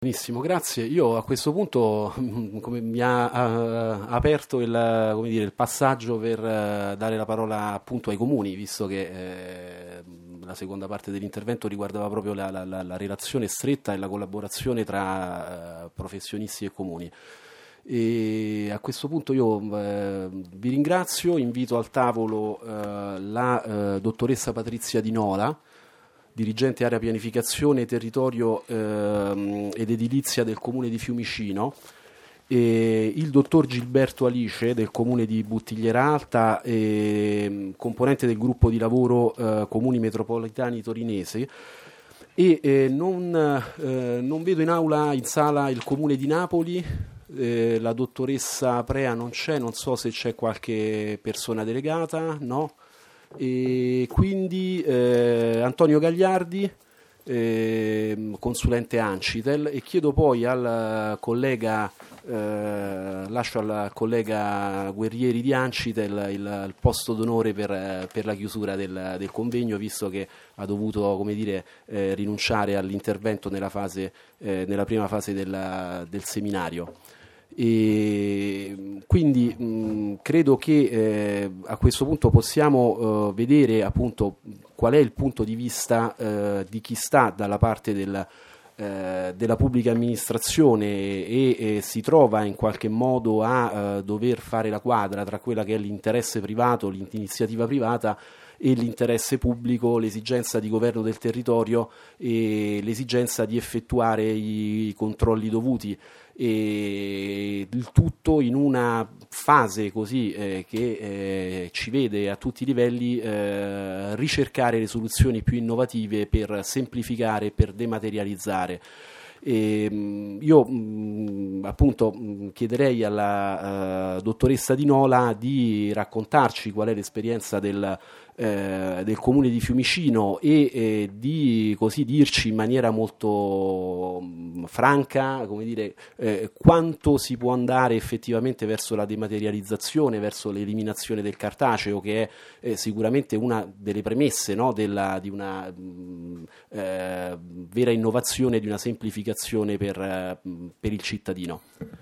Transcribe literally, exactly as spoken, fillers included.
Benissimo, grazie. Io a questo punto come mi ha, ha aperto il, come dire, il passaggio per eh, dare la parola appunto ai comuni, visto che eh, la seconda parte dell'intervento riguardava proprio la, la- la- la relazione stretta e la collaborazione tra eh, professionisti e comuni. E a questo punto io eh, vi ringrazio, invito al tavolo eh, la eh, dottoressa Patrizia Di Nola, dirigente area pianificazione, territorio ehm, ed edilizia del comune di Fiumicino, e il dottor Gilberto Alice del comune di Buttigliera Alta, e, componente del gruppo di lavoro eh, comuni metropolitani torinesi. E eh, non, eh, non vedo in aula, in sala, il comune di Napoli. Eh, la dottoressa Prea non c'è, non so se c'è qualche persona delegata, no? E quindi eh, Antonio Gagliardi, eh, consulente Ancitel, e chiedo poi al collega, eh, lascio al collega Guerrieri di Ancitel il, il posto d'onore per, per la chiusura del, del convegno, visto che ha dovuto, come dire, eh, rinunciare all'intervento nella, fase, eh, nella prima fase della- del seminario. E quindi mh, credo che eh, a questo punto possiamo eh, vedere appunto qual è il punto di vista eh, di chi sta dalla parte del, eh, della pubblica amministrazione e, e si trova in qualche modo a eh, dover fare la quadra tra quella che è l'interesse privato, l'iniziativa privata e l'interesse pubblico, l'esigenza di governo del territorio e l'esigenza di effettuare i controlli dovuti, e il tutto in una fase così eh, che eh, ci vede a tutti i livelli eh, ricercare le soluzioni più innovative per semplificare, per dematerializzare. E, mh, io mh, appunto mh, chiederei alla uh, dottoressa Di Nola di raccontarci qual è l'esperienza del, eh, del comune di Fiumicino e eh, di così dirci in maniera molto mh, franca, come dire, eh, quanto si può andare effettivamente verso la dematerializzazione, verso l'eliminazione del cartaceo, che è eh, sicuramente una delle premesse, no, della, di una mh, eh, vera innovazione, di una semplificazione per, eh, per il cittadino.